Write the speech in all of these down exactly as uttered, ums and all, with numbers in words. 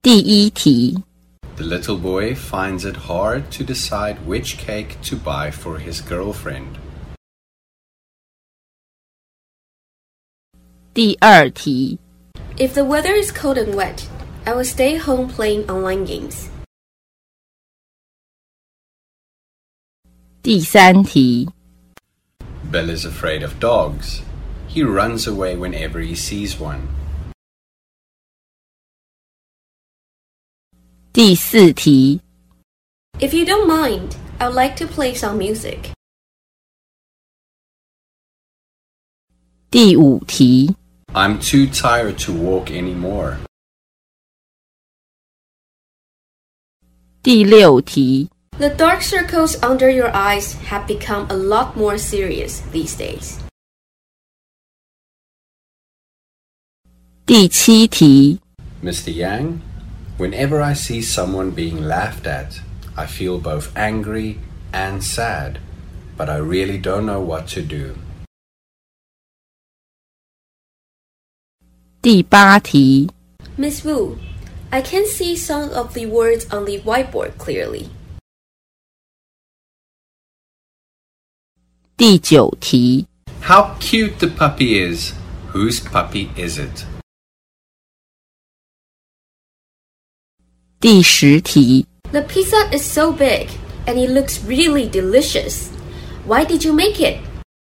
第一题 The little boy finds it hard to decide which cake to buy for his girlfriend. 第二题 If the weather is cold and wet, I will stay home playing online games. 第三题 Bill is afraid of dogs. He runs away whenever he sees one. 第四题 If you don't mind, I would like to play some music. 第五题 I'm too tired to walk anymore. 第六题 The dark circles under your eyes have become a lot more serious these days. 第七题 Mister Yang, whenever I see someone being laughed at, I feel both angry and sad, but I really don't know what to do. 第八题 Miss Wu, I can see some of the words on the whiteboard clearly. 第九题 How cute the puppy is. Whose puppy is it? 第十题 The pizza is so big, and it looks really delicious. Why did you make it?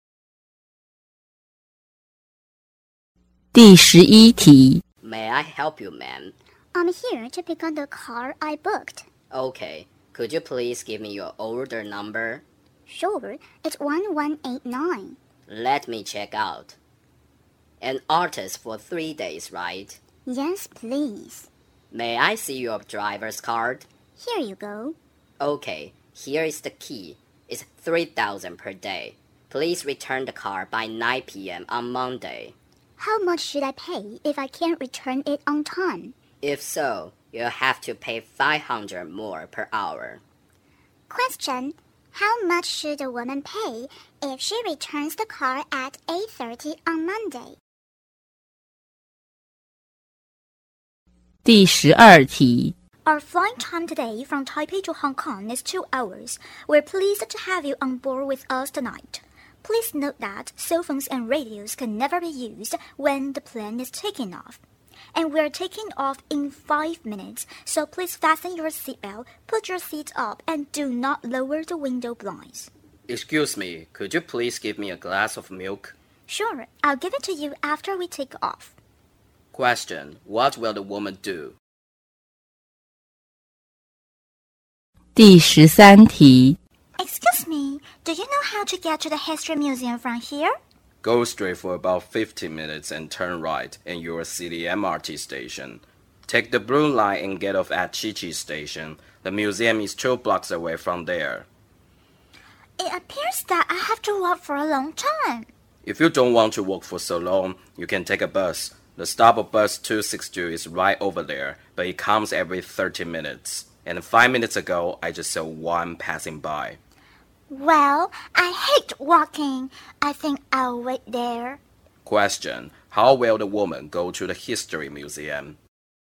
第十一题 May I help you, ma'am? I'm here to pick up the car I booked. Okay. Could you please give me your order number? Sure, it's one one eight nine. Let me check out. An artist for three days, right? Yes, please. May I see your driver's card? Here you go. Okay, here is the key. It's three thousand per day. Please return the car by nine p.m. on Monday. How much should I pay if I can't return it on time? If so, you'll have to pay five hundred more per hour. Question. How much should a woman pay if she returns the car at eight thirty on Monday? 第十二题 Our flight time today from Taipei to Hong Kong is two hours. We're pleased to have you on board with us tonight. Please note that cell phones and radios can never be used when the plane is taking off. And we're taking off in five minutes, so please fasten your seatbelt, put your seat up, and do not lower the window blinds. Excuse me, could you please give me a glass of milk? Sure, I'll give it to you after we take off. Question. What will the woman do? 第十三题 Excuse me, do you know how to get to the History Museum from here? Go straight for about fifty minutes and turn right, and you'll see the M R T station. Take the blue line and get off at Chi-Chi Station. The museum is two blocks away from there. It appears that I have to walk for a long time. If you don't want to walk for so long, you can take a bus. The stop of bus two sixty-two is right over there, but it comes every thirty minutes. And five minutes ago, I just saw one passing by. Well, I hate walking. I think I'll wait there. Question. How will the woman go to the History Museum?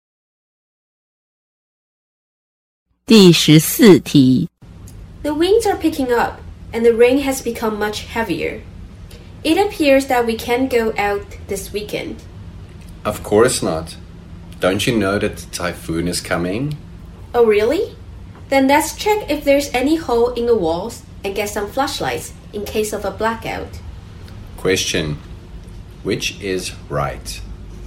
第十四题 The winds are picking up, and the rain has become much heavier. It appears that we can't go out this weekend. Of course not. Don't you know that the typhoon is coming? Oh, really? Then let's check if there's any hole in the walls and get some flashlights in case of a blackout. Question. Which is right?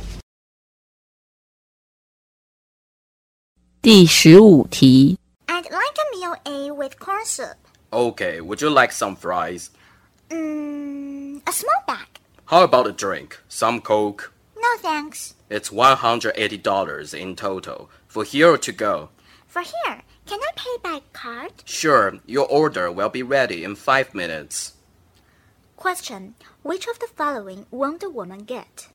第十五题 I'd like a meal A with corn soup. Okay, would you like some fries? Mmm, a small bag. How about a drink? Some Coke? No thanks. It's one hundred eighty dollars in total. For here or to go? For here, can I pay by card? Sure, your order will be ready in five minutes. Question. Which of the following won't the woman get?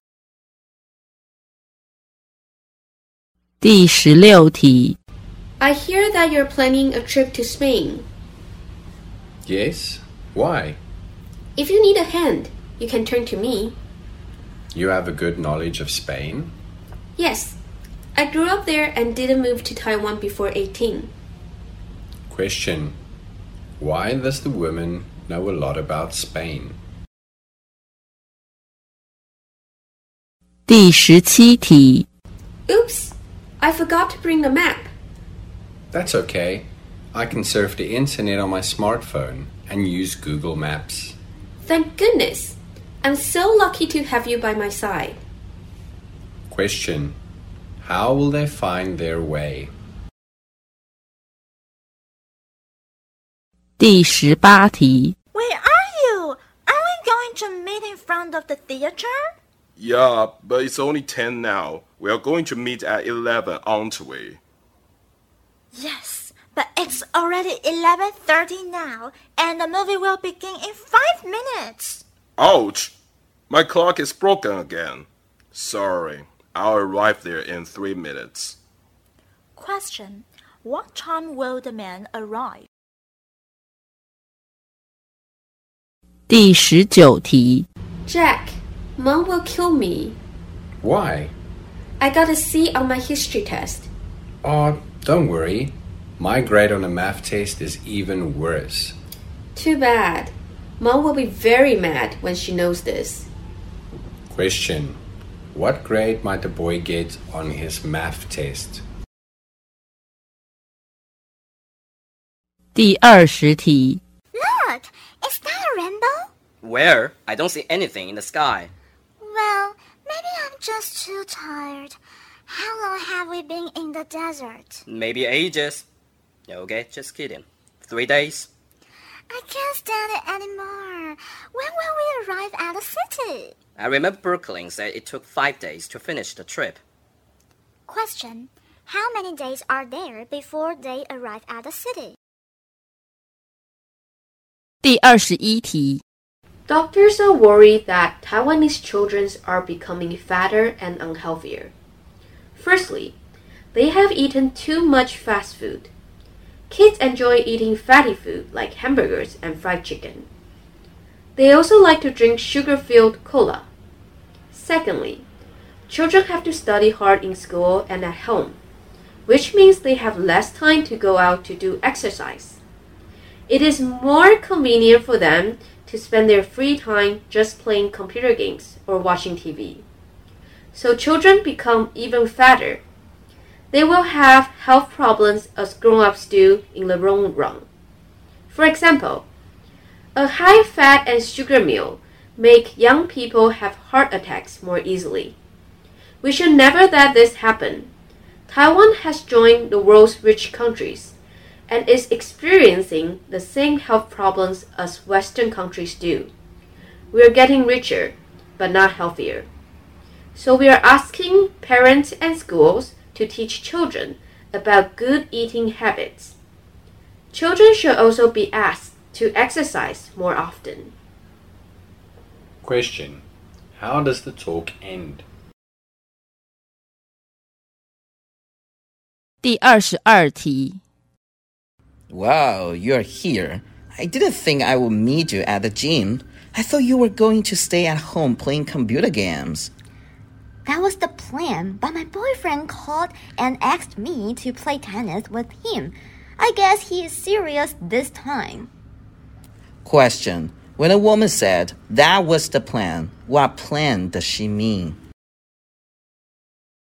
第十六题 I hear that you're planning a trip to Spain. Yes? Why? If you need a hand, you can turn to me. You have a good knowledge of Spain? Yes. I grew up there and didn't move to Taiwan before eighteen. Question. Why does the woman know a lot about Spain? 第十七题， Oops! I forgot to bring the map. That's okay. I can surf the internet on my smartphone and use Google Maps. Thank goodness! I'm so lucky to have you by my side. Question. How will they find their way? 第十八题， Where are you? Are we going to meet in front of the theater? Yeah, but it's only ten now. We are going to meet at eleven, aren't we? Yes, but it's already eleven thirty now, and the movie will begin in five minutes. Ouch! My clock is broken again. Sorry, I'll arrive there in three minutes. Question. What time will the man arrive? 第十九题， Jack, Mom will kill me. Why? I got a C on my history test. Oh, don't worry. My grade on the math test is even worse. Too bad. Mom will be very mad when she knows this. Question. What grade might the boy get on his math test? 第二十题， Look, is that a rainbow? Where? I don't see anything in the sky. Well, maybe I'm just too tired. How long have we been in the desert? Maybe ages. Okay, just kidding. Three days? I can't stand it anymore. When will we arrive at the city? I remember Brooklyn said it took five days to finish the trip. Question. How many days are there before they arrive at the city? 第二十一题， Doctors are worried that Taiwanese children are becoming fatter and unhealthier. Firstly, they have eaten too much fast food. Kids enjoy eating fatty food like hamburgers and fried chicken. They also like to drink sugar-filled cola. Secondly, children have to study hard in school and at home, which means they have less time to go out to do exercise. It is more convenient for them to spend their free time just playing computer games or watching T V. So children become even fatter. They will have health problems as grown-ups do in the long run. For example, a high fat and sugar meal make young people have heart attacks more easily. We should never let this happen. Taiwan has joined the world's rich countries and is experiencing the same health problems as Western countries do. We are getting richer, but not healthier. So we are asking parents and schools to teach children about good eating habits. Children should also be asked to exercise more often. Question. How does the talk end? 第二十二题， Wow, you're here. I didn't think I would meet you at the gym. I thought you were going to stay at home playing computer games. That was the plan, but my boyfriend called and asked me to play tennis with him. I guess he is serious this time. Question. When a woman said, that was the plan, what plan does she mean?